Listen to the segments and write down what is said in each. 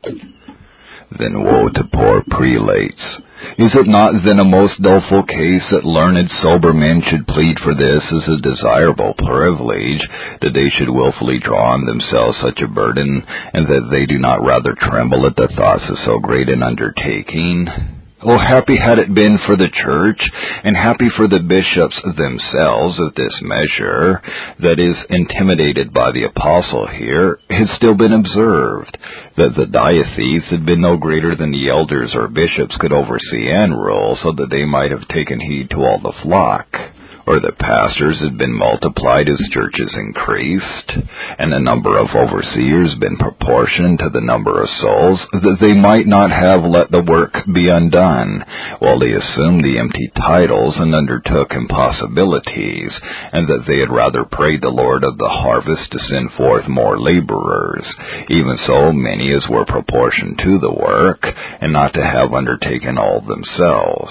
Then woe to poor prelates. Is it not then a most doleful case that learned sober men should plead for this as a desirable privilege, that they should willfully draw on themselves such a burden, and that they do not rather tremble at the thoughts of so great an undertaking? Oh, happy had it been for the church, and happy for the bishops themselves, if this measure, that is intimidated by the apostle here, had still been observed, that the diocese had been no greater than the elders or bishops could oversee and rule, so that they might have taken heed to all the flock. Or that pastors had been multiplied as churches increased, and the number of overseers been proportioned to the number of souls, that they might not have let the work be undone, while they assumed the empty titles and undertook impossibilities, and that they had rather prayed the Lord of the harvest to send forth more laborers, even so many as were proportioned to the work, and not to have undertaken all themselves.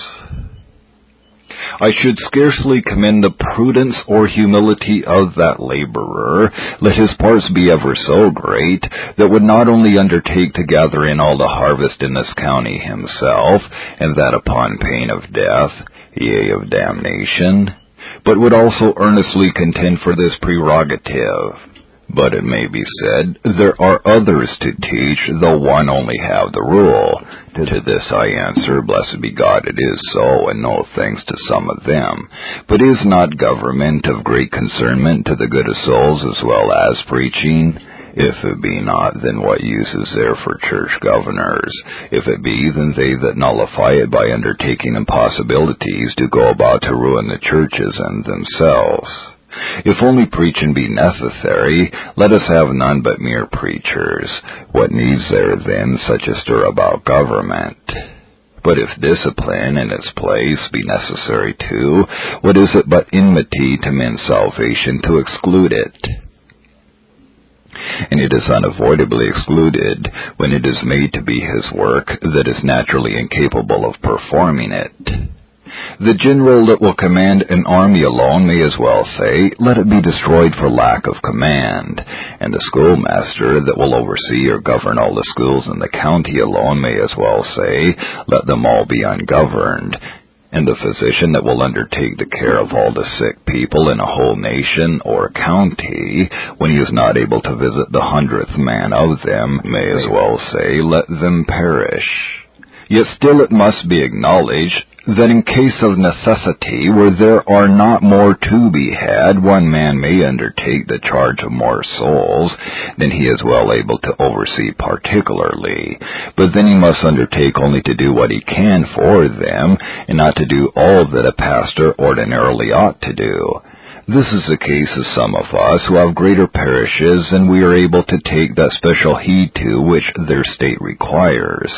I should scarcely commend the prudence or humility of that laborer, let his parts be ever so great, that would not only undertake to gather in all the harvest in this county himself, and that upon pain of death, yea, of damnation, but would also earnestly contend for this prerogative. But it may be said, there are others to teach, though one only have the rule. To this I answer, blessed be God, it is so, and no thanks to some of them. But is not government of great concernment to the good of souls as well as preaching? If it be not, then what use is there for church governors? If it be, then they that nullify it by undertaking impossibilities do go about to ruin the churches and themselves. If only preaching be necessary, let us have none but mere preachers. What needs there then such a stir about government? But if discipline in its place be necessary too, what is it but enmity to men's salvation to exclude it? And it is unavoidably excluded when it is made to be his work that is naturally incapable of performing it. The general that will command an army alone may as well say, let it be destroyed for lack of command, and the schoolmaster that will oversee or govern all the schools in the county alone may as well say, let them all be ungoverned, and the physician that will undertake the care of all the sick people in a whole nation or county, when he is not able to visit the 100th man of them, may as well say, let them perish. Yet still it must be acknowledged that in case of necessity, where there are not more to be had, one man may undertake the charge of more souls than he is well able to oversee particularly, but then he must undertake only to do what he can for them, and not to do all that a pastor ordinarily ought to do. This is the case of some of us who have greater parishes, and we are able to take that special heed to which their state requires.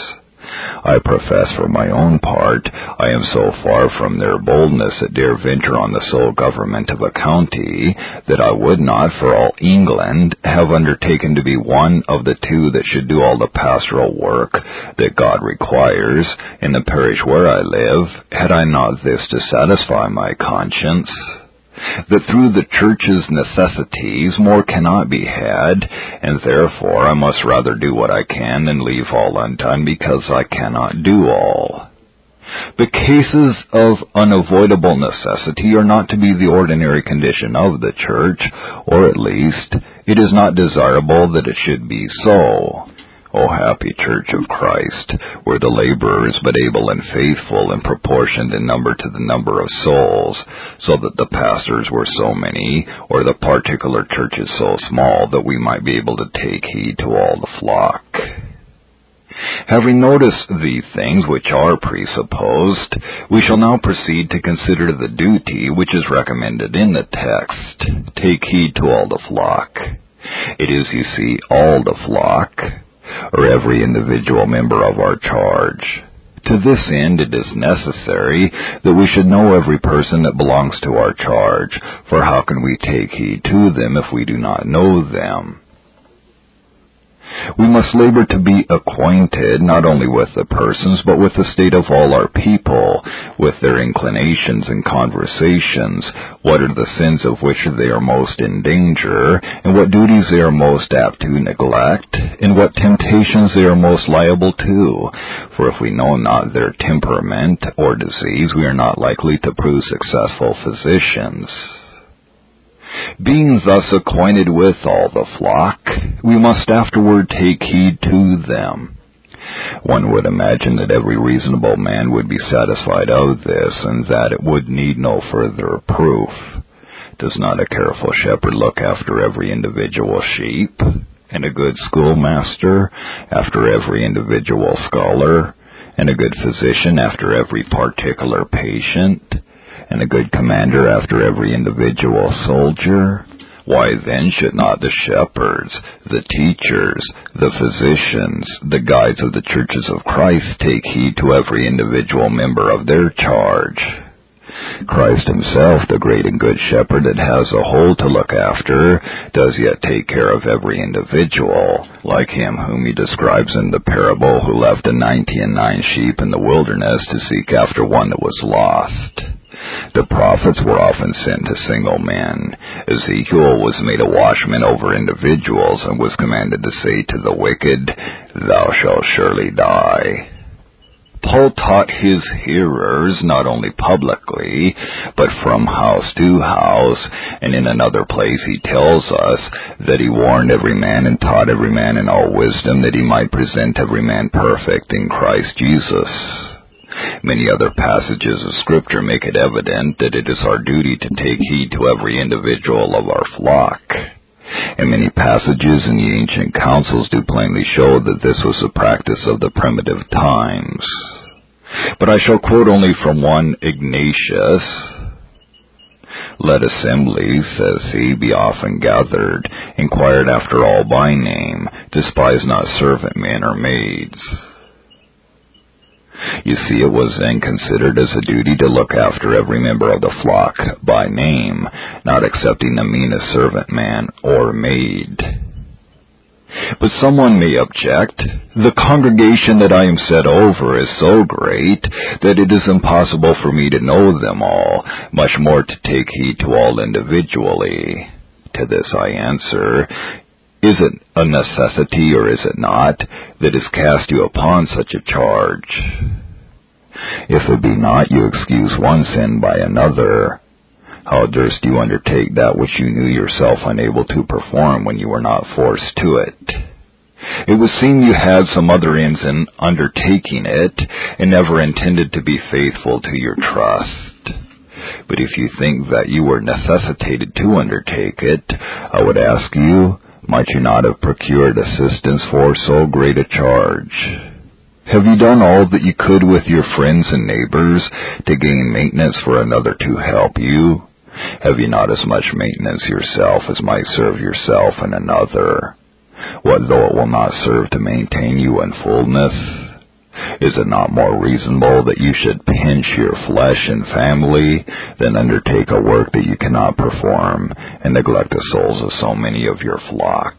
I profess for my own part, I am so far from their boldness that dare venture on the sole government of a county, that I would not, for all England, have undertaken to be one of the two that should do all the pastoral work that God requires in the parish where I live, had I not this to satisfy my conscience, that through the church's necessities more cannot be had, and therefore I must rather do what I can than leave all undone, because I cannot do all. But cases of unavoidable necessity are not to be the ordinary condition of the church, or at least it is not desirable that it should be so. O happy Church of Christ, were the laborers but able and faithful and proportioned in number to the number of souls, so that the pastors were so many, or the particular churches so small, that we might be able to take heed to all the flock. Having noticed these things which are presupposed, we shall now proceed to consider the duty which is recommended in the text. Take heed to all the flock. It is, you see, all the flock, or every individual member of our charge. To this end it is necessary that we should know every person that belongs to our charge, for how can we take heed to them if we do not know them? We must labor to be acquainted not only with the persons, but with the state of all our people, with their inclinations and conversations, what are the sins of which they are most in danger, and what duties they are most apt to neglect, and what temptations they are most liable to. For if we know not their temperament or disease, we are not likely to prove successful physicians. Being thus acquainted with all the flock, we must afterward take heed to them. One would imagine that every reasonable man would be satisfied of this, and that it would need no further proof. Does not a careful shepherd look after every individual sheep, and a good schoolmaster after every individual scholar, and a good physician after every particular patient, and a good commander after every individual soldier? Why then should not the shepherds, the teachers, the physicians, the guides of the churches of Christ take heed to every individual member of their charge? Christ himself, the great and good shepherd that has a whole to look after, does yet take care of every individual, like him whom he describes in the parable who left 99 sheep in the wilderness to seek after one that was lost. The prophets were often sent to single men. Ezekiel was made a watchman over individuals and was commanded to say to the wicked, "Thou shalt surely die." Paul taught his hearers not only publicly, but from house to house, and in another place he tells us that he warned every man and taught every man in all wisdom, that he might present every man perfect in Christ Jesus. Many other passages of Scripture make it evident that it is our duty to take heed to every individual of our flock. And many passages in the ancient councils do plainly show that this was the practice of the primitive times. But I shall quote only from one Ignatius. "Let assemblies," says he, "be often gathered, inquired after all by name, despise not servant men or maids." You see, it was then considered as a duty to look after every member of the flock by name, not excepting the meanest servant man or maid. But someone may object, "The congregation that I am set over is so great that it is impossible for me to know them all, much more to take heed to all individually." To this I answer, is it a necessity, or is it not, that has cast you upon such a charge? If it be not, you excuse one sin by another. How durst you undertake that which you knew yourself unable to perform when you were not forced to it? It would seem you had some other ends in undertaking it, and never intended to be faithful to your trust. But if you think that you were necessitated to undertake it, I would ask you, might you not have procured assistance for so great a charge? Have you done all that you could with your friends and neighbors to gain maintenance for another to help you? Have you not as much maintenance yourself as might serve yourself and another? What though it will not serve to maintain you in fullness? Is it not more reasonable that you should pinch your flesh and family than undertake a work that you cannot perform and neglect the souls of so many of your flock?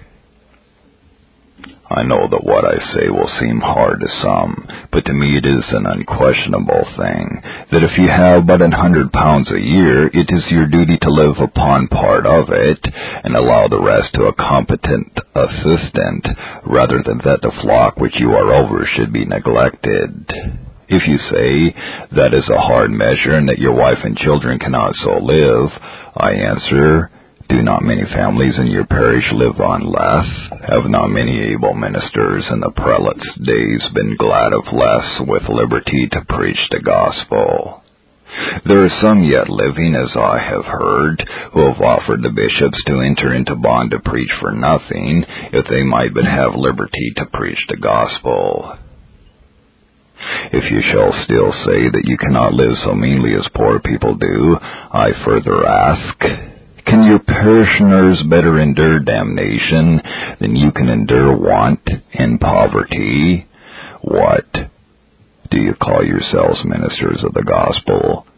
I know that what I say will seem hard to some, but to me it is an unquestionable thing, that if you have but £100 a year, it is your duty to live upon part of it, and allow the rest to a competent assistant, rather than that the flock which you are over should be neglected. If you say, that is a hard measure, and that your wife and children cannot so live, I answer, do not many families in your parish live on less? Have not many able ministers in the prelates' days been glad of less with liberty to preach the gospel? There are some yet living, as I have heard, who have offered the bishops to enter into bond to preach for nothing, if they might but have liberty to preach the gospel. If you shall still say that you cannot live so meanly as poor people do, I further ask, can your parishioners better endure damnation than you can endure want and poverty? What? Do you call yourselves ministers of the gospel,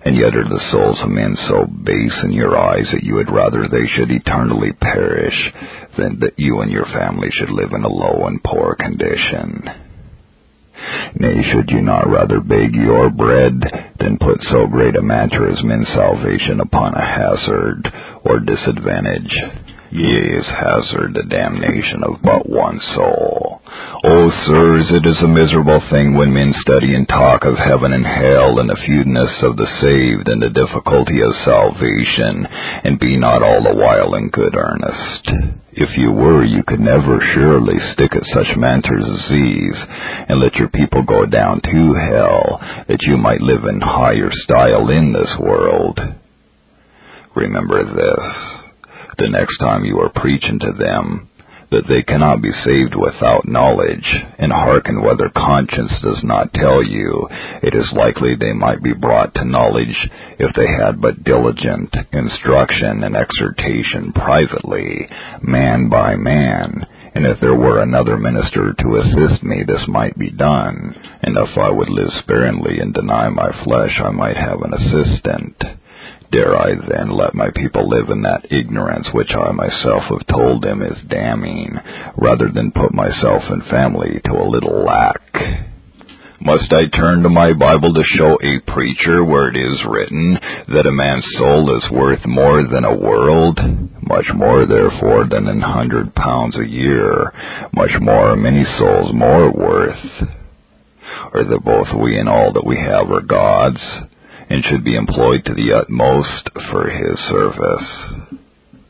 And yet are the souls of men so base in your eyes that you would rather they should eternally perish than that you and your family should live in a low and poor condition. Nay, should you not rather beg your bread than put so great a matter as men's salvation upon a hazard or disadvantage? Yea, is hazard the damnation of but one soul? O sirs, it is a miserable thing when men study and talk of heaven and hell and the fewness of the saved and the difficulty of salvation, and be not all the while in good earnest. If you were, you could never surely stick at such matters as these, and let your people go down to hell, that you might live in higher style in this world. Remember this, the next time you are preaching to them, that they cannot be saved without knowledge, and hearken whether conscience does not tell you, it is likely they might be brought to knowledge if they had but diligent instruction and exhortation privately, man by man. And if there were another minister to assist me, this might be done. And if I would live sparingly and deny my flesh, I might have an assistant. Dare I then let my people live in that ignorance which I myself have told them is damning, rather than put myself and family to a little lack? Must I turn to my Bible to show a preacher where it is written that a man's soul is worth more than a world? Much more, therefore, than £100 a year. Much more are many souls more worth. Or that both we and all that we have are God's, and should be employed to the utmost for his service.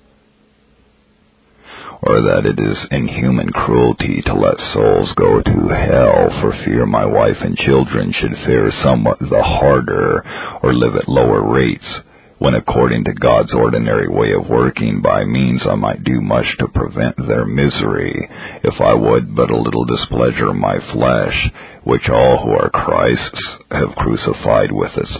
Or that it is inhuman cruelty to let souls go to hell for fear my wife and children should fare somewhat the harder or live at lower rates, when according to God's ordinary way of working by means I might do much to prevent their misery, if I would but a little displeasure my flesh, which all who are Christ's have crucified with its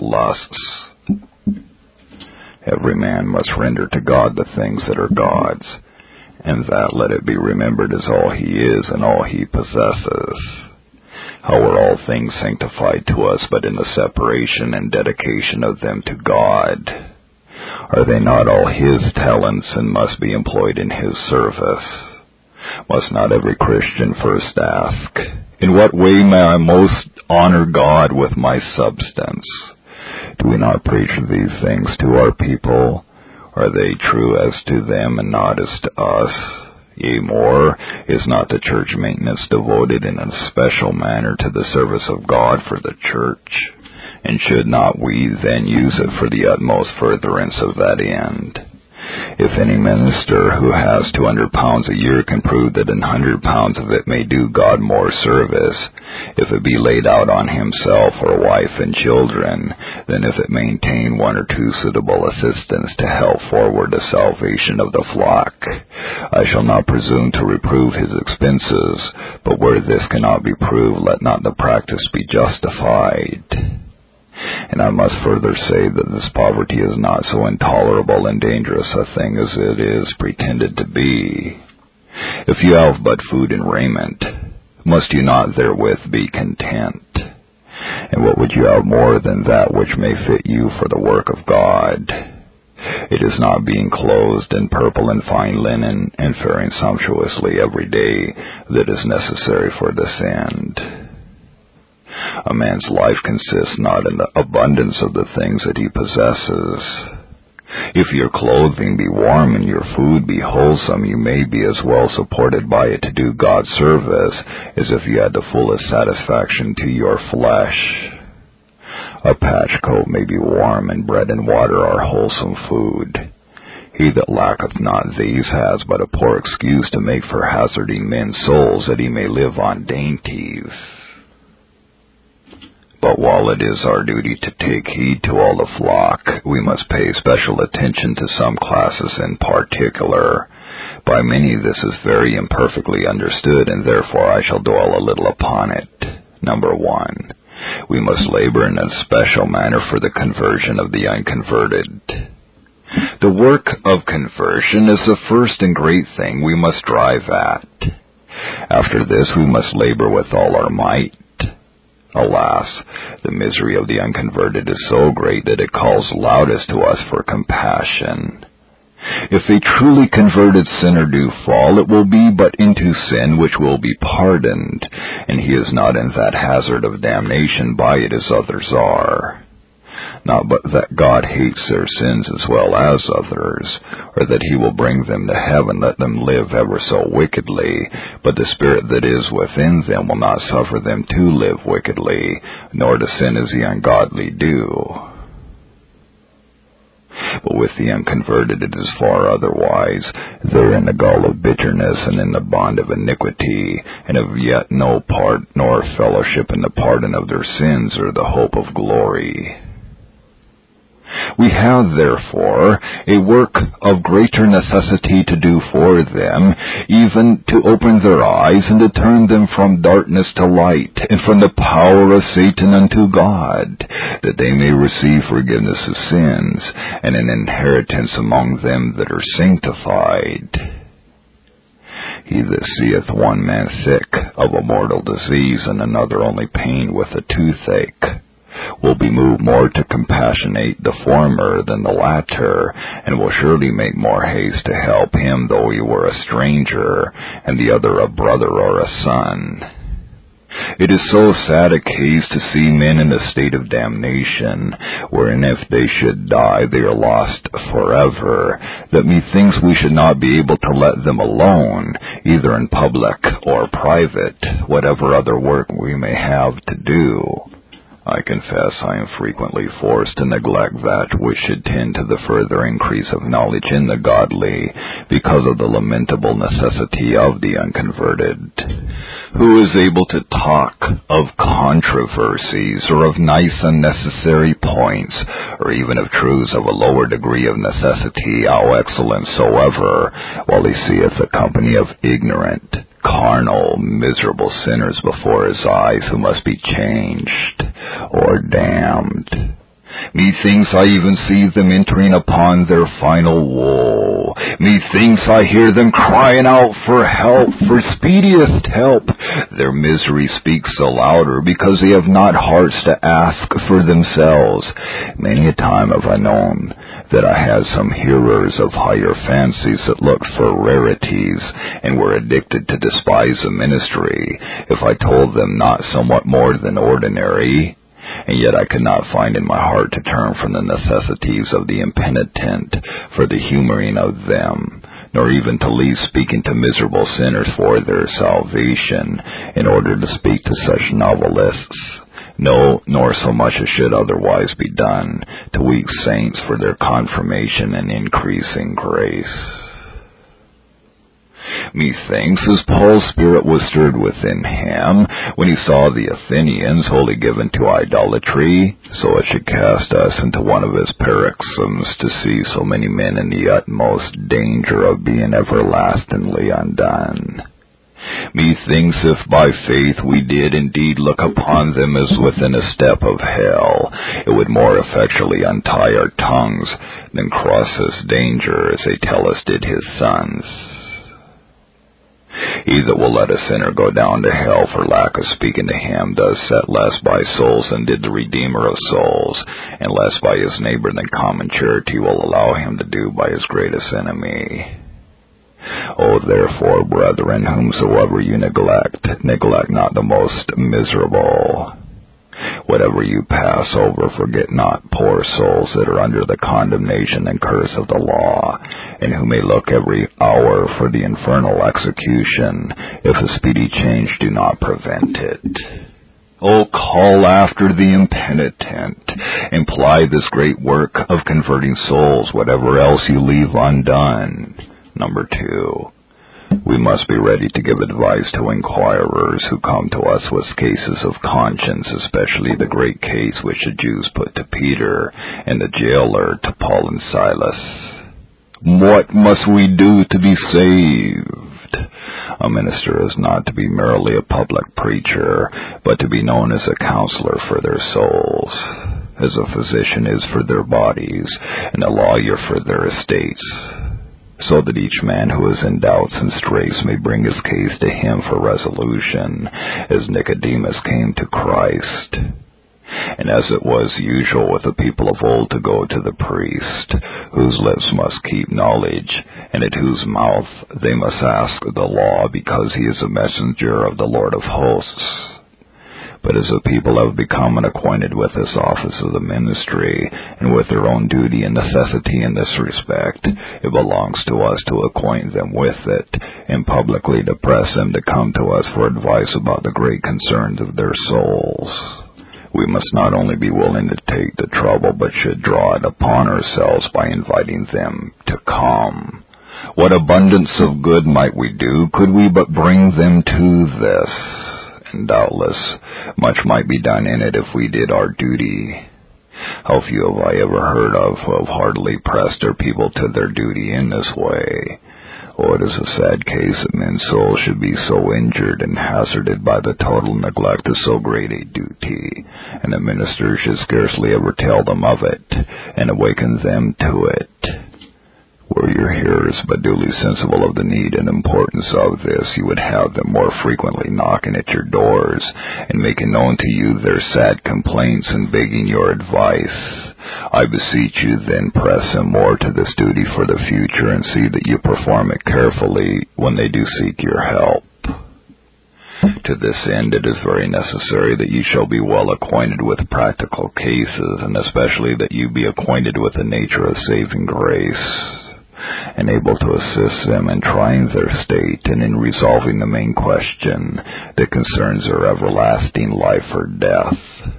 lusts. Every man must render to God the things that are God's, and that, let it be remembered, is all he is and all he possesses. How are all things sanctified to us but in the separation and dedication of them to God? Are they not all his talents and must be employed in his service? Must not every Christian first ask, in what way may I most honor God with my substance? Do we not preach these things to our people? Are they true as to them and not as to us? Yea, more, is not the church maintenance devoted in a special manner to the service of God for the church? And should not we then use it for the utmost furtherance of that end? If any minister who has £200 a year can prove that £100 of it may do God more service, if it be laid out on himself or wife and children, than if it maintain one or two suitable assistants to help forward the salvation of the flock, I shall not presume to reprove his expenses, but where this cannot be proved, let not the practice be justified. And I must further say that this poverty is not so intolerable and dangerous a thing as it is pretended to be. If you have but food and raiment, must you not therewith be content? And what would you have more than that which may fit you for the work of God? It is not being clothed in purple and fine linen and faring sumptuously every day that is necessary for this end. A man's life consists not in the abundance of the things that he possesses. If your clothing be warm and your food be wholesome, you may be as well supported by it to do God's service as if you had the fullest satisfaction to your flesh. A patch coat may be warm, and bread and water are wholesome food. He that lacketh not these has but a poor excuse to make for hazarding men's souls, that he may live on dainties. But while it is our duty to take heed to all the flock, we must pay special attention to some classes in particular. By many this is very imperfectly understood, and therefore I shall dwell a little upon it. Number 1, we must labor in a special manner for the conversion of the unconverted. The work of conversion is the first and great thing we must strive at. After this we must labor with all our might. Alas, the misery of the unconverted is so great that it calls loudest to us for compassion. If a truly converted sinner do fall, it will be but into sin which will be pardoned, and he is not in that hazard of damnation by it as others are. Not but that God hates their sins as well as others, or that he will bring them to heaven, let them live ever so wickedly, but the Spirit that is within them will not suffer them to live wickedly, nor to sin as the ungodly do. But with the unconverted it is far otherwise. They're in the gall of bitterness and in the bond of iniquity, and have yet no part nor fellowship in the pardon of their sins or the hope of glory. We have, therefore, a work of greater necessity to do for them, even to open their eyes and to turn them from darkness to light, and from the power of Satan unto God, that they may receive forgiveness of sins, and an inheritance among them that are sanctified. He that seeth one man sick of a mortal disease, and another only pained with a toothache, will be moved more to compassionate the former than the latter, and will surely make more haste to help him though he were a stranger, and the other a brother or a son. It is so sad a case to see men in a state of damnation, wherein if they should die they are lost forever, that methinks we should not be able to let them alone, either in public or private, whatever other work we may have to do. I confess I am frequently forced to neglect that which should tend to the further increase of knowledge in the godly, because of the lamentable necessity of the unconverted. Who is able to talk of controversies, or of nice unnecessary points, or even of truths of a lower degree of necessity, how excellent soever, while he seeth a company of ignorant, carnal, miserable sinners before his eyes, who must be changed or damned? Methinks I even see them entering upon their final woe. Methinks I hear them crying out for help, for speediest help. Their misery speaks the louder, because they have not hearts to ask for themselves. Many a time have I known that I had some hearers of higher fancies that looked for rarities, and were addicted to despise the ministry, if I told them not somewhat more than ordinary. And yet I could not find in my heart to turn from the necessities of the impenitent for the humoring of them, nor even to leave speaking to miserable sinners for their salvation, in order to speak to such novelists. No, nor so much as should otherwise be done, to weak saints for their confirmation and increasing grace. Methinks as Paul's spirit was stirred within him, when he saw the Athenians wholly given to idolatry, so it should cast us into one of his paroxysms to see so many men in the utmost danger of being everlastingly undone. Methinks if by faith we did indeed look upon them as within a step of hell, it would more effectually untie our tongues than cross this danger, as Atellus did his sons. He that will let a sinner go down to hell for lack of speaking to him does set less by souls than did the Redeemer of souls, and less by his neighbor than common charity will allow him to do by his greatest enemy. O therefore, brethren, whomsoever you neglect not the most miserable. Whatever you pass over, forget not poor souls that are under the condemnation and curse of the law, and who may look every hour for the infernal execution, if a speedy change do not prevent it. O call after the impenitent, and ply this great work of converting souls, whatever else you leave undone. Number 2. We must be ready to give advice to inquirers who come to us with cases of conscience, especially the great case which the Jews put to Peter and the jailer to Paul and Silas. What must we do to be saved? A minister is not to be merely a public preacher, but to be known as a counselor for their souls, as a physician is for their bodies, and a lawyer for their estates. so that each man who is in doubts and straits may bring his case to him for resolution, as Nicodemus came to Christ. And as it was usual with the people of old to go to the priest, whose lips must keep knowledge, and at whose mouth they must ask the law, because he is a messenger of the Lord of hosts. But as the people have become unacquainted with this office of the ministry, and with their own duty and necessity in this respect, it belongs to us to acquaint them with it, and publicly to press them to come to us for advice about the great concerns of their souls. We must not only be willing to take the trouble, but should draw it upon ourselves by inviting them to come. What abundance of good might we do, could we but bring them to this? And doubtless much might be done in it if we did our duty. How few have I ever heard of who have heartily pressed their people to their duty in this way? Oh, it is a sad case that men's souls should be so injured and hazarded by the total neglect of so great a duty, and the minister should scarcely ever tell them of it, and awaken them to it. Were your hearers but duly sensible of the need and importance of this, you would have them more frequently knocking at your doors, and making known to you their sad complaints and begging your advice. I beseech you then press them more to this duty for the future, and see that you perform it carefully when they do seek your help. To this end, it is very necessary that you shall be well acquainted with practical cases, and especially that you be acquainted with the nature of saving grace, and able to assist them in trying their state and in resolving the main question that concerns their everlasting life or death.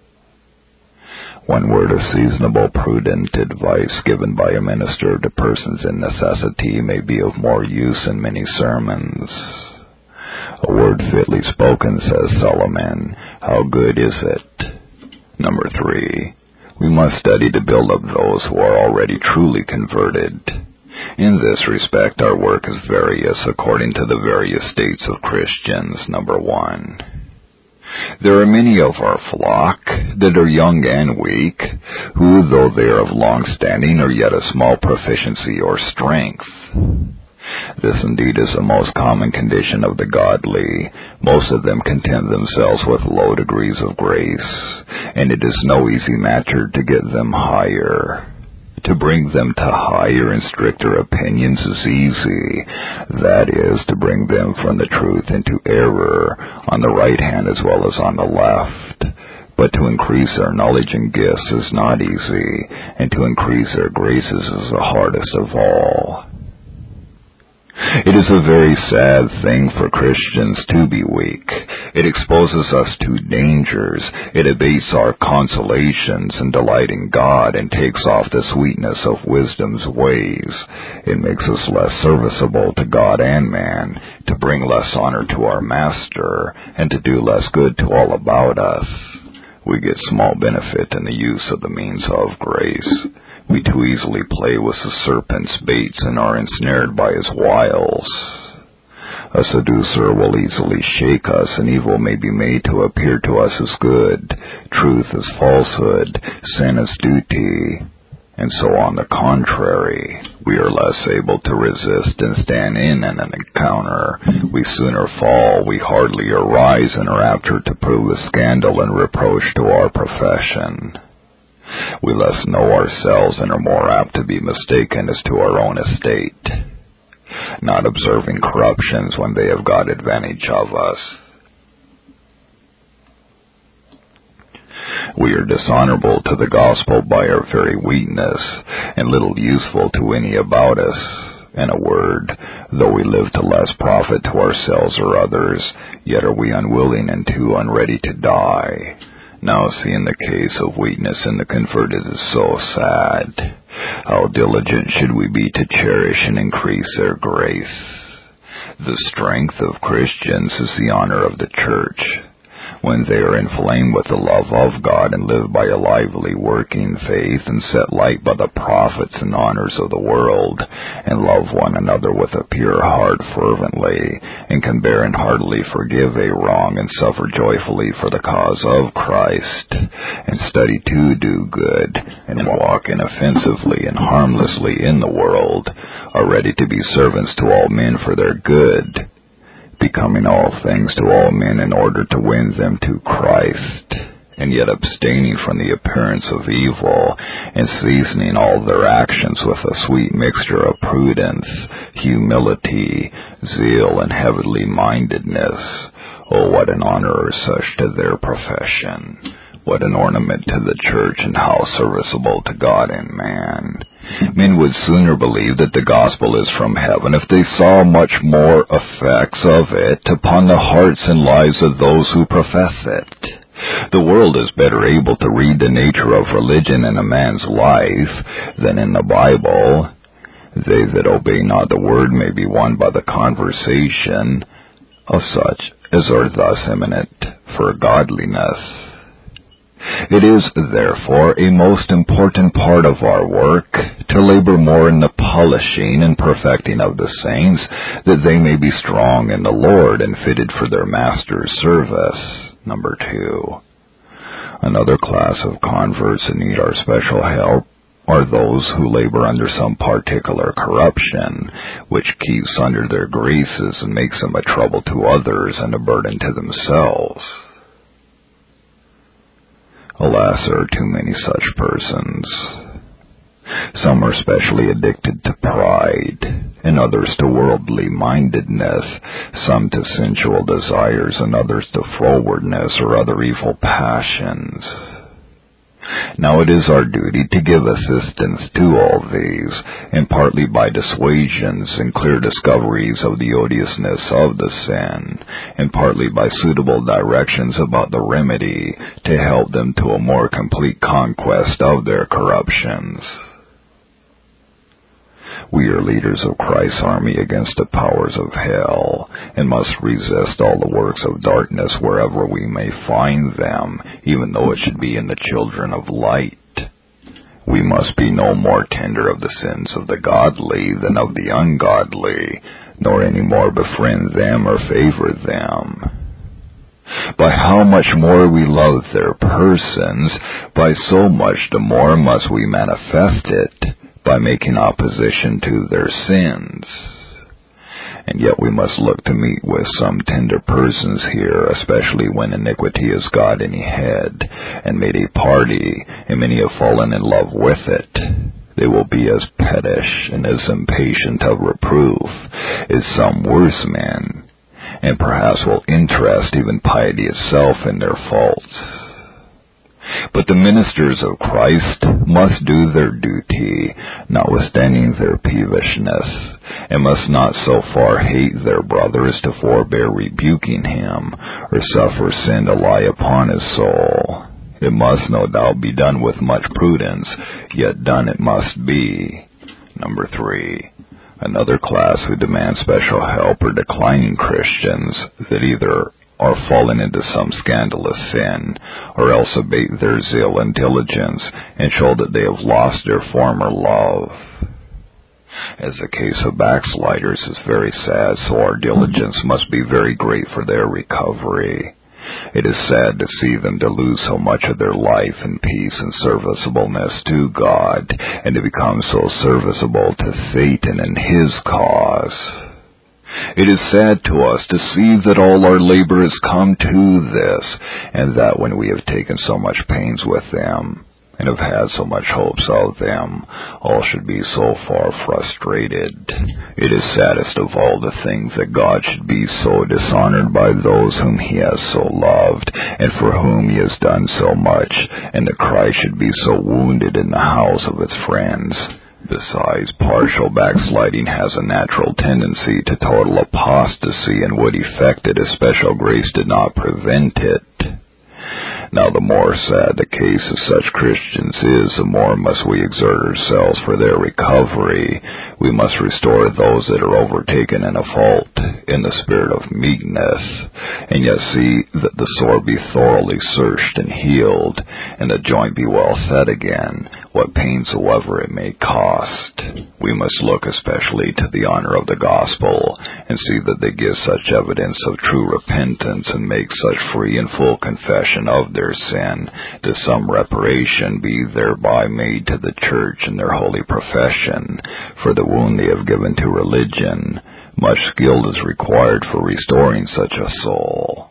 One word of seasonable, prudent advice given by a minister to persons in necessity may be of more use in many sermons. A word fitly spoken, says Solomon, how good is it? Number 3. We must study to build up those who are already truly converted. In this respect, our work is various according to the various states of Christians. Number 1. There are many of our flock that are young and weak, who, though they are of long standing, are yet of small proficiency or strength. This indeed is the most common condition of the godly. Most of them content themselves with low degrees of grace, and it is no easy matter to get them higher. To bring them to higher and stricter opinions is easy, that is, to bring them from the truth into error, on the right hand as well as on the left. But to increase their knowledge and gifts is not easy, and to increase their graces is the hardest of all. It is a very sad thing for Christians to be weak. It exposes us to dangers. It abates our consolations and delight in God, and takes off the sweetness of wisdom's ways. It makes us less serviceable to God and man, to bring less honor to our Master, and to do less good to all about us. We get small benefit in the use of the means of grace. We too easily play with the serpent's baits and are ensnared by his wiles. A seducer will easily shake us, and evil may be made to appear to us as good, truth as falsehood, sin as duty, and so on the contrary. We are less able to resist and stand in an encounter. We sooner fall, we hardly arise, and are apter to prove a scandal and reproach to our profession. We less know ourselves and are more apt to be mistaken as to our own estate, not observing corruptions when they have got advantage of us. We are dishonorable to the gospel by our very weakness, and little useful to any about us. In a word, though we live to less profit to ourselves or others, yet are we unwilling and too unready to die. Now, seeing the case of weakness in the converted is so sad, how diligent should we be to cherish and increase their grace? The strength of Christians is the honor of the church. When they are inflamed with the love of God, and live by a lively working faith, and set light by the profits and honors of the world, and love one another with a pure heart fervently, and can bear and heartily forgive a wrong, and suffer joyfully for the cause of Christ, and study to do good, and walk inoffensively and harmlessly in the world, are ready to be servants to all men for their good, becoming all things to all men in order to win them to Christ, and yet abstaining from the appearance of evil, and seasoning all their actions with a sweet mixture of prudence, humility, zeal, and heavenly mindedness. Oh, what an honor is such to their profession! What an ornament to the church, and how serviceable to God and man! Men would sooner believe that the gospel is from heaven if they saw much more effects of it upon the hearts and lives of those who profess it. The world is better able to read the nature of religion in a man's life than in the Bible. They that obey not the word may be won by the conversation of such as are thus eminent for godliness. It is, therefore, a most important part of our work to labor more in the polishing and perfecting of the saints, that they may be strong in the Lord and fitted for their Master's service. Number 2. Another class of converts that need our special help are those who labor under some particular corruption, which keeps under their graces and makes them a trouble to others and a burden to themselves. Alas, there are too many such persons. Some are specially addicted to pride, and others to worldly mindedness, some to sensual desires, and others to frowardness or other evil passions. Now it is our duty to give assistance to all these, and partly by dissuasions and clear discoveries of the odiousness of the sin, and partly by suitable directions about the remedy to help them to a more complete conquest of their corruptions. We are leaders of Christ's army against the powers of hell, and must resist all the works of darkness wherever we may find them, even though it should be in the children of light. We must be no more tender of the sins of the godly than of the ungodly, nor any more befriend them or favor them. By how much more we love their persons, by so much the more must we manifest it, by making opposition to their sins. And yet we must look to meet with some tender persons here, especially when iniquity has got any head, and made a party, and many have fallen in love with it. They will be as pettish and as impatient of reproof as some worse men, and perhaps will interest even piety itself in their faults. But the ministers of Christ must do their duty, notwithstanding their peevishness, and must not so far hate their brother as to forbear rebuking him, or suffer sin to lie upon his soul. It must no doubt be done with much prudence, yet done it must be. Number 3. Another class who demand special help are declining Christians that either are fallen into some scandalous sin, or else abate their zeal and diligence, and show that they have lost their former love. As the case of backsliders is very sad, so our diligence must be very great for their recovery. It is sad to see them to lose so much of their life and peace and serviceableness to God, and to become so serviceable to Satan and his cause. It is sad to us to see that all our labor has come to this, and that when we have taken so much pains with them, and have had so much hopes of them, all should be so far frustrated. It is saddest of all the things that God should be so dishonored by those whom he has so loved, and for whom he has done so much, and that Christ should be so wounded in the house of his friends. Besides, partial backsliding has a natural tendency to total apostasy, and would effect it if special grace did not prevent it. Now, the more sad the case of such Christians is, the more must we exert ourselves for their recovery. We must restore those that are overtaken in a fault in the spirit of meekness, and yet see that the sore be thoroughly searched and healed, and the joint be well set again, what pain soever it may cost. We must look especially to the honor of the gospel, and see that they give such evidence of true repentance, and make such free and full confession of their sin, that some reparation be thereby made to the church in their holy profession, for the wound they have given to religion. Much skill is required for restoring such a soul.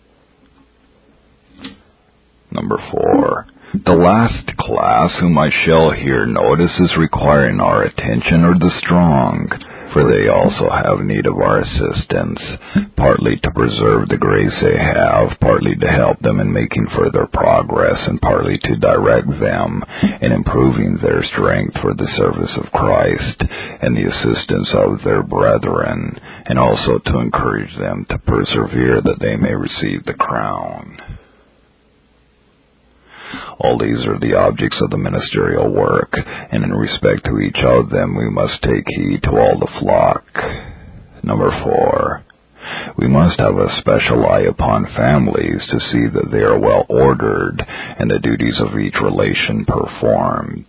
Number 4. The last class whom I shall here notice as requiring our attention are the strong, for they also have need of our assistance, partly to preserve the grace they have, partly to help them in making further progress, and partly to direct them in improving their strength for the service of Christ and the assistance of their brethren, and also to encourage them to persevere that they may receive the crown. All these are the objects of the ministerial work, and in respect to each of them we must take heed to all the flock. Number 4. We must have a special eye upon families to see that they are well ordered and the duties of each relation performed.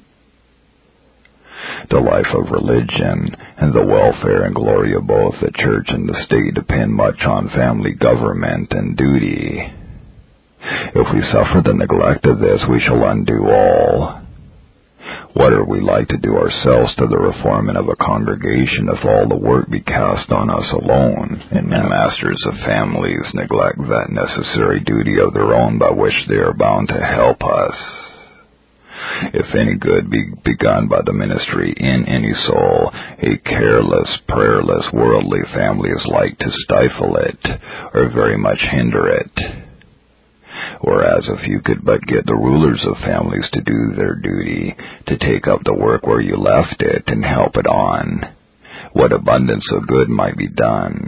The life of religion and the welfare and glory of both the church and the state depend much on family government and duty. If we suffer the neglect of this, we shall undo all. What are we like to do ourselves to the reforming of a congregation if all the work be cast on us alone, and masters of families neglect that necessary duty of their own by which they are bound to help us? If any good be begun by the ministry in any soul, a careless, prayerless, worldly family is like to stifle it, or very much hinder it. Whereas if you could but get the rulers of families to do their duty, to take up the work where you left it and help it on, what abundance of good might be done.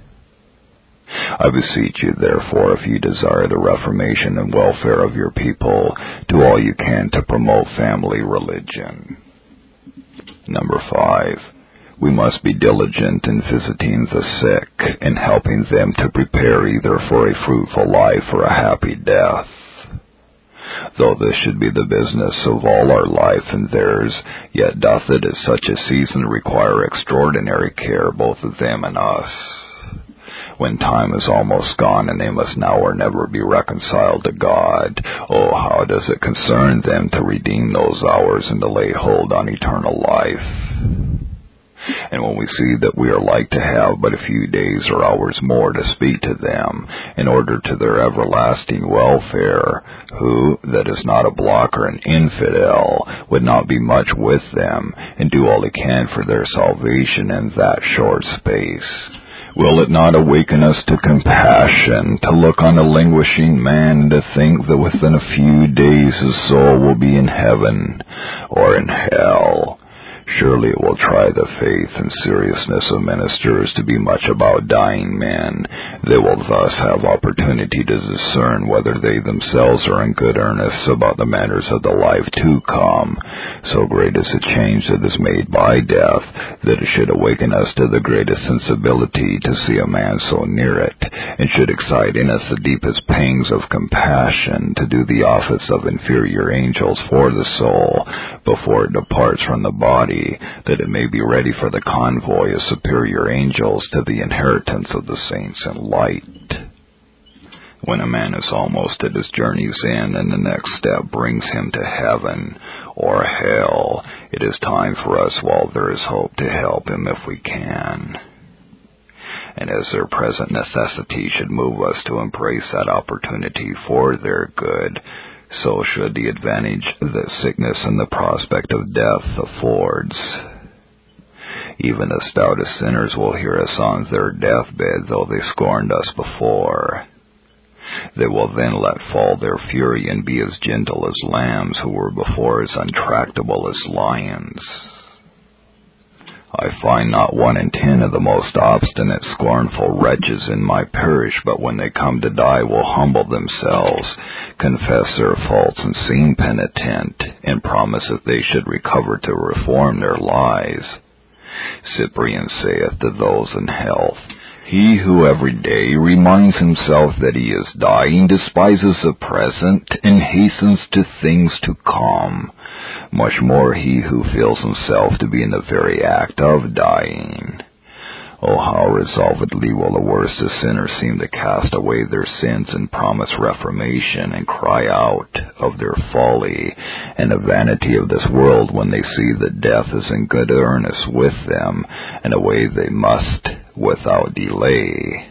I beseech you, therefore, if you desire the reformation and welfare of your people, do all you can to promote family religion. Number 5. We must be diligent in visiting the sick, and helping them to prepare either for a fruitful life or a happy death. Though this should be the business of all our life and theirs, yet doth it at such a season require extraordinary care both of them and us. When time is almost gone, and they must now or never be reconciled to God, oh, how does it concern them to redeem those hours and to lay hold on eternal life? And when we see that we are like to have but a few days or hours more to speak to them, in order to their everlasting welfare, who, that is not a block or an infidel, would not be much with them, and do all he can for their salvation in that short space, will it not awaken us to compassion, to look on a languishing man, and to think that within a few days his soul will be in heaven or in hell? Surely it will try the faith and seriousness of ministers to be much about dying men. They will thus have opportunity to discern whether they themselves are in good earnest about the matters of the life to come. So great is the change that is made by death, that it should awaken us to the greatest sensibility to see a man so near it, and should excite in us the deepest pangs of compassion to do the office of inferior angels for the soul before it departs from the body, that it may be ready for the convoy of superior angels to the inheritance of the saints in light. When a man is almost at his journey's end, and the next step brings him to heaven or hell, it is time for us, while there is hope, to help him if we can. And as their present necessity should move us to embrace that opportunity for their good, so should the advantage that sickness and the prospect of death affords. Even the stoutest sinners will hear us on their deathbed, though they scorned us before. They will then let fall their fury and be as gentle as lambs who were before as untractable as lions. I find not 1 in 10 of the most obstinate, scornful wretches in my parish, but when they come to die will humble themselves, confess their faults, and seem penitent, and promise that they should recover to reform their lives. Cyprian saith to those in health, "He who every day reminds himself that he is dying despises the present, and hastens to things to come. much more he who feels himself to be in the very act of dying. Oh, how resolvedly will the worst of sinners seem to cast away their sins and promise reformation and cry out of their folly and the vanity of this world when they see that death is in good earnest with them, and away they must without delay.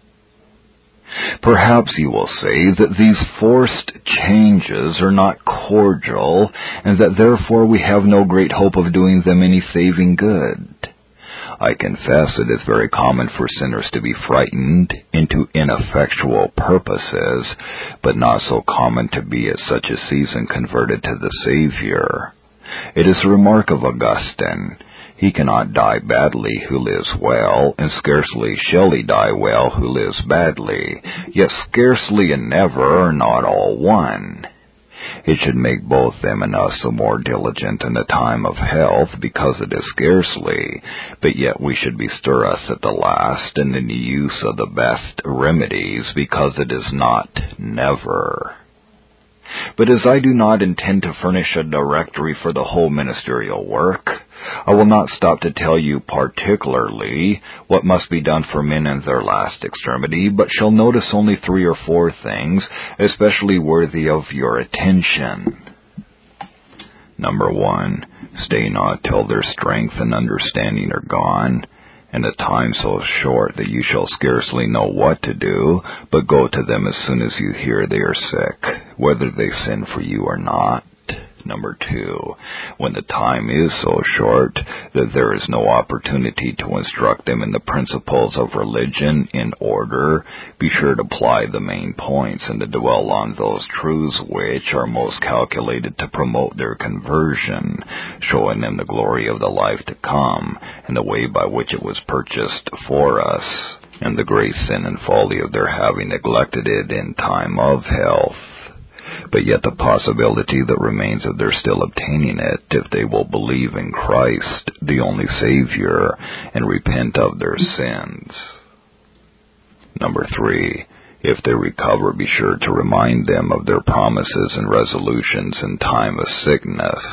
Perhaps you will say that these forced changes are not cordial, and that therefore we have no great hope of doing them any saving good. I confess it is very common for sinners to be frightened into ineffectual purposes, but not so common to be at such a season converted to the Savior. It is a remark of Augustine. He cannot die badly who lives well, and scarcely shall he die well who lives badly, yet scarcely and never are not all one. It should make both them and us the more diligent in the time of health, because it is scarcely, but yet we should bestir us at the last, and in the use of the best remedies, because it is not never. But as I do not intend to furnish a directory for the whole ministerial work, I will not stop to tell you particularly what must be done for men in their last extremity, but shall notice only 3 or 4 things, especially worthy of your attention. Number 1, stay not till their strength and understanding are gone, and the time so short that you shall scarcely know what to do, but go to them as soon as you hear they are sick, whether they send for you or not. Number 2, when the time is so short that there is no opportunity to instruct them in the principles of religion in order, be sure to apply the main points and to dwell on those truths which are most calculated to promote their conversion, showing them the glory of the life to come, and the way by which it was purchased for us, and the great sin and folly of their having neglected it in time of health, but yet the possibility that remains of their still obtaining it, if they will believe in Christ, the only Savior, and repent of their sins. Number 3, if they recover, be sure to remind them of their promises and resolutions in time of sickness.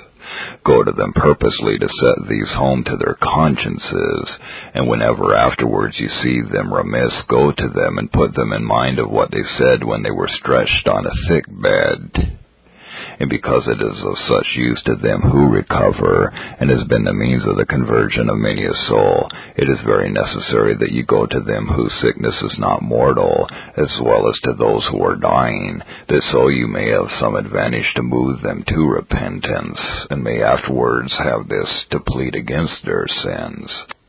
Go to them purposely to set these home to their consciences, and whenever afterwards you see them remiss, go to them and put them in mind of what they said when they were stretched on a sick bed. And because it is of such use to them who recover, and has been the means of the conversion of many a soul, it is very necessary that you go to them whose sickness is not mortal, as well as to those who are dying, that so you may have some advantage to move them to repentance, and may afterwards have this to plead against their sins.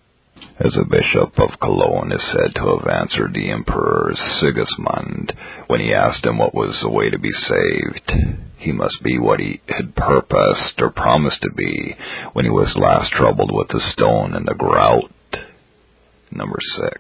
As a bishop of Cologne is said to have answered the Emperor Sigismund when he asked him what was the way to be saved, he must be what he had purposed or promised to be when he was last troubled with the stone and the grout. Number 6,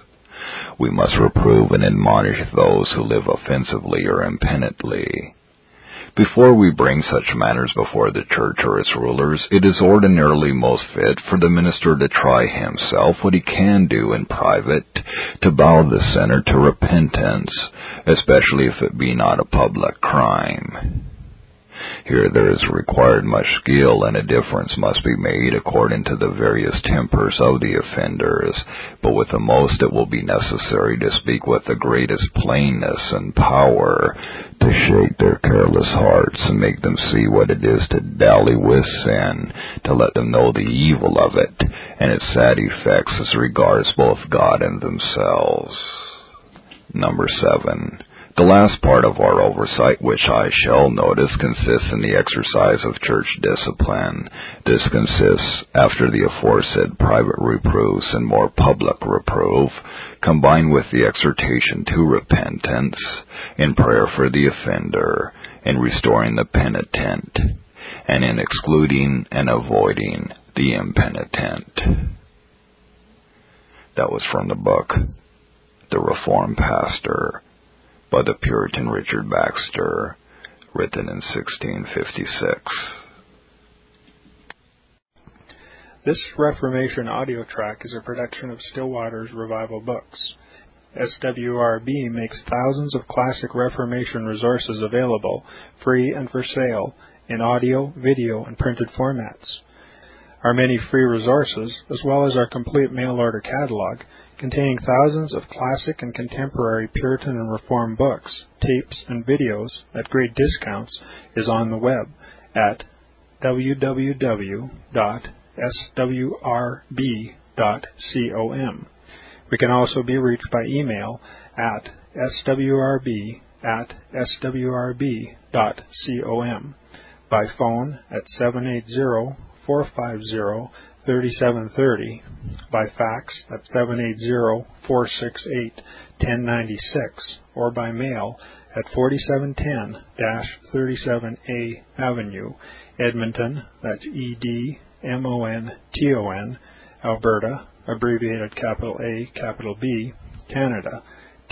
we must reprove and admonish those who live offensively or impenitently. Before we bring such matters before the church or its rulers, it is ordinarily most fit for the minister to try himself what he can do in private to bow the sinner to repentance, especially if it be not a public crime. Here there is required much skill, and a difference must be made according to the various tempers of the offenders, but with the most it will be necessary to speak with the greatest plainness and power, to shake their careless hearts and make them see what it is to dally with sin, to let them know the evil of it, and its sad effects as regards both God and themselves. Number 7. The last part of our oversight which I shall notice consists in the exercise of church discipline. This consists, after the aforesaid private reproofs and more public reproof, combined with the exhortation to repentance, in prayer for the offender, in restoring the penitent, and in excluding and avoiding the impenitent. That was from the book, The Reformed Pastor, by the Puritan Richard Baxter, written in 1656. This Reformation audio track is a production of Still Waters Revival Books. SWRB makes thousands of classic Reformation resources available, free and for sale, in audio, video, and printed formats. Our many free resources, as well as our complete mail-order catalog, containing thousands of classic and contemporary Puritan and Reformed books, tapes, and videos at great discounts, is on the web at www.swrb.com. We can also be reached by email at swrb@swrb.com, by phone at 780-450-3730, by fax at 780-468-1096, or by mail at 4710-37A Avenue, Edmonton, that's Edmonton, Alberta, abbreviated capital A, capital B, Canada,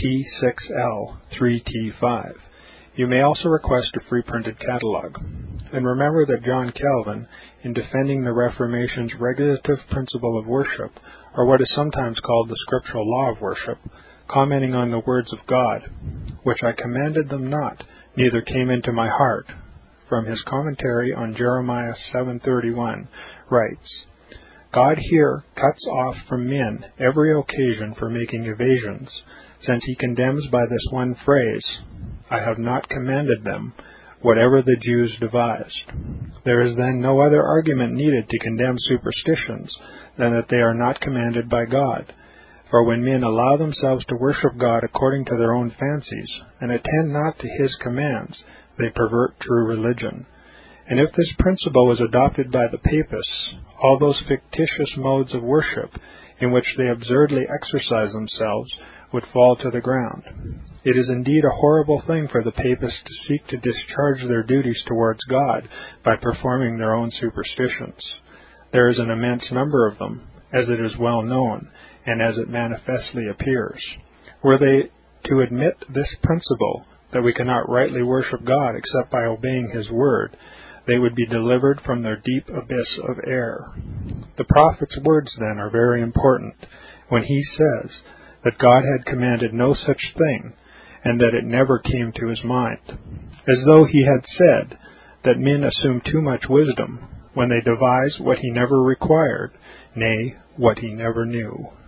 T6L3T5. You may also request a free printed catalog. And remember that John Calvin, in defending the Reformation's regulative principle of worship, or what is sometimes called the scriptural law of worship, commenting on the words of God, which I commanded them not, neither came into my heart, from his commentary on Jeremiah 7:31, writes, God here cuts off from men every occasion for making evasions, since he condemns by this one phrase, I have not commanded them, whatever the Jews devised. There is then no other argument needed to condemn superstitions than that they are not commanded by God. For when men allow themselves to worship God according to their own fancies, and attend not to his commands, they pervert true religion. And if this principle was adopted by the Papists, all those fictitious modes of worship in which they absurdly exercise themselves would fall to the ground. It is indeed a horrible thing for the Papists to seek to discharge their duties towards God by performing their own superstitions. There is an immense number of them, as it is well known, and as it manifestly appears. Were they to admit this principle, that we cannot rightly worship God except by obeying his word, they would be delivered from their deep abyss of error. The prophet's words, then, are very important, when he says that God had commanded no such thing, and that it never came to his mind, as though he had said that men assume too much wisdom when they devise what he never required, nay, what he never knew.